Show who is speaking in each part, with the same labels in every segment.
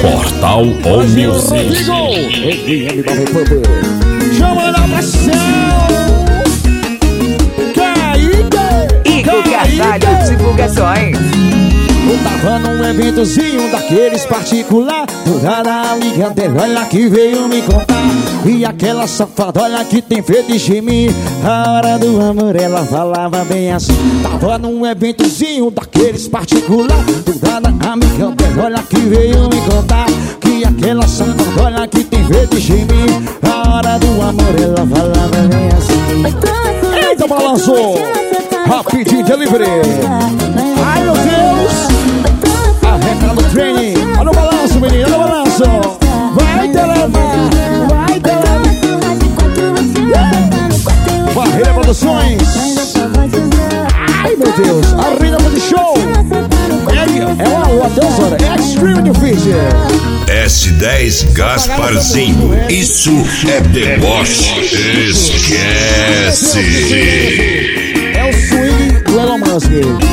Speaker 1: Portal All Music.
Speaker 2: Chama na pressão.
Speaker 3: Igor Carvalho Divulgações.
Speaker 2: Eu tava num eventozinho daqueles particular. Toda a amiga dela, olha que veio me contar. E aquela safada, olha que tem feito de mim. A hora do amor ela falava bem assim. Tava num eventozinho daqueles particular. Toda a amiga dela, olha que veio me contar. Que aquela safada, olha que tem feito de mim. A hora do amor ela falava bem assim. Eita, balançou! Rapidinho delivery. Ai, meu Deus! Arreca no trem. Olha o balanço, menino, olha o balanço. Vai, Telema. Vai, Telema. Barreira Produções. Ai, meu Deus. A Rina de Show. É uma atenção, é Extreme New Feature.
Speaker 1: S10 Gasparzinho. Isso é deboche. Esquece.
Speaker 2: É o swing do Elon Musk.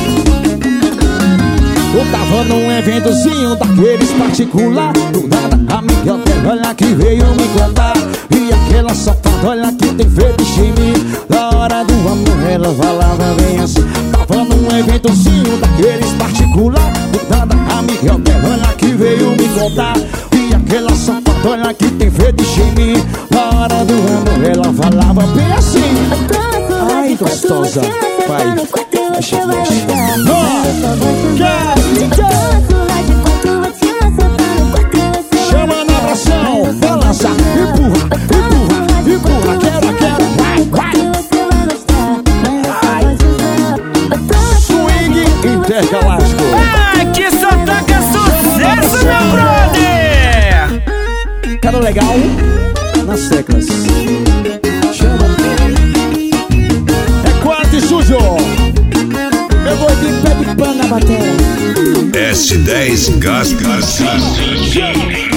Speaker 2: Eu tava num eventozinho daqueles particular. Do nada, amiga dela, olha que veio me contar. E aquela safada, olha que tem feito de mim. Na hora do amor ela falava bem assim. Tava num eventozinho daqueles particular. Do nada, amiga dela, olha que veio me contar. E aquela safada, olha que tem feito de mim. Na hora do amor ela falava bem assim. Ai, gostosa, vai, mexe, mexe. Chama na pressão, balança, empurra, empurra, empurra. Quero, vai, vai. Swing intergaláctico.
Speaker 3: Que só toca sucesso, meu brother!
Speaker 2: Cara legal, nas teclas. Chama. É quase sujo. Eu vou de pé de pano na bateria.
Speaker 1: S10 Gasparzinho.